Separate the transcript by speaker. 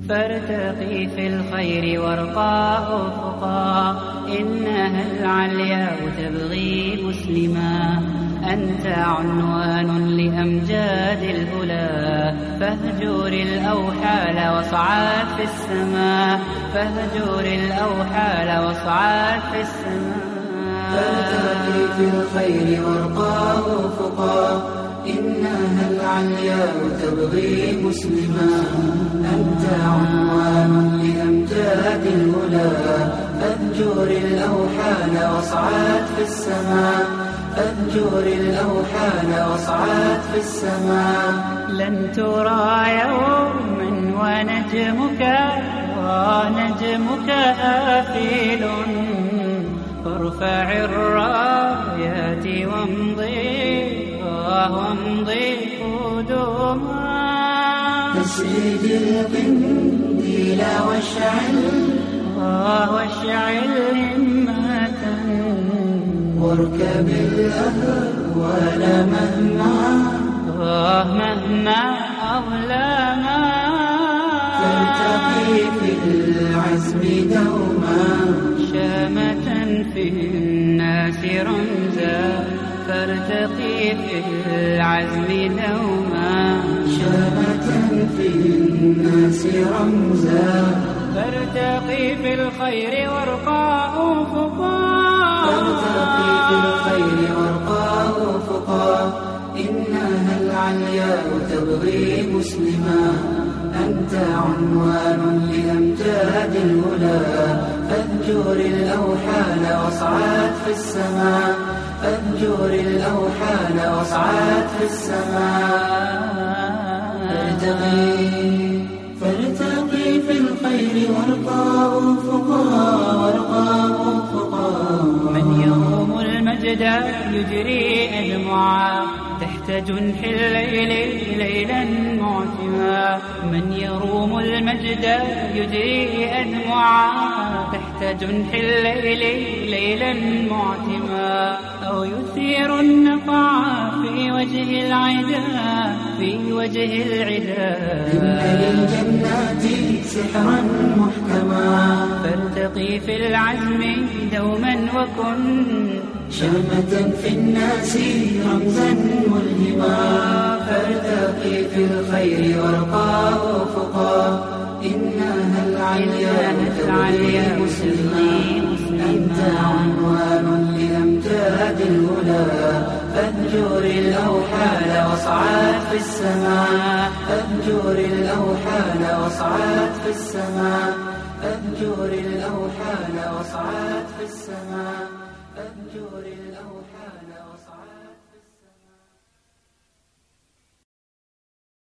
Speaker 1: فارتقي في الخير وارقى أفقا، إنها العلياء تبغي مسلما. أنت عنوان لأمجاد الأولى، فاهجر الأوحال واصعد في السماء، فاهجر الأوحال واصعد في السماء.
Speaker 2: فارتقي في الخير وارقى أفقا، إنها العلياء تبغي مسلما. أنت عنوان لأمجاد الأولى، فاهجر الأوحال واصعد في السماء، فاهجر الأوحال واصعد في السماء.
Speaker 1: لن ترى يوما ونجمك آفل، فارفع الرايات وامضي قدما.
Speaker 2: تسرج القنديل
Speaker 1: واشعل همة،
Speaker 2: واركب الأهوال
Speaker 1: مهما أظلما.
Speaker 2: فارتقي في العزم دوما،
Speaker 1: شامة في الناس رمزا. فارتقي في العزم دوما،
Speaker 2: شامة في الناس رمزا.
Speaker 1: فارتقي في الخير وارقى أفقا،
Speaker 2: فارتقي في الخير وارقى أفقا، إنها العلياء تبغي مسلما. أنت عنوان لأمجاد الأولى، فاهجر الأوحال واصعد في السماء، فاهجر الأوحال واصعد في السماء. فارتقي في الخير وارقى أفقا.
Speaker 1: من يروم المجد يجري أدمعا، تحت جنح الليل ليلا معتما. من يروم المجد يجري أدمعا، تحت جنح الليل ليلا معتما. أو يثير النقع في وجه العدا،
Speaker 2: إن للجنات سحرا محكما.
Speaker 1: فارتقي في العزم دوما وكن
Speaker 2: شامة في الناس رمزا ملهما. فارتقي في الخير وارقى أفقا، إنها العلياء تبغي مسلما. أنت عنوان لأمجاد الأولى، فاهجر الأوحال واصعد في السماء، فاهجر الأوحال واصعد في السماء، فاهجر الأوحال واصعد في السماء، فاهجر الأوحال واصعد